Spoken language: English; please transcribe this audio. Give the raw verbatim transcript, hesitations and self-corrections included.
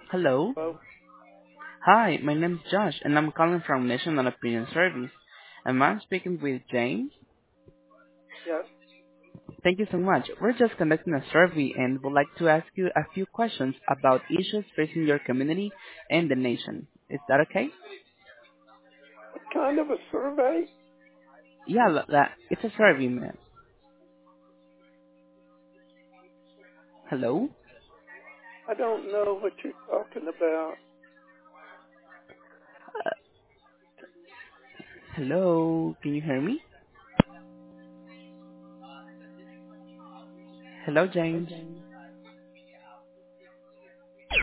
Hello. Well, Hi, my name is Josh, and I'm calling from National Opinion Service. Am I speaking with James? yes. Thank you so much. We're just conducting a survey and would like to ask you a few questions about issues facing your community and the nation. Is that okay? What kind of a survey? Yeah, la- la- it's a survey, man. Hello? I don't know what you're talking about. Hello? Can you hear me? Hello, James?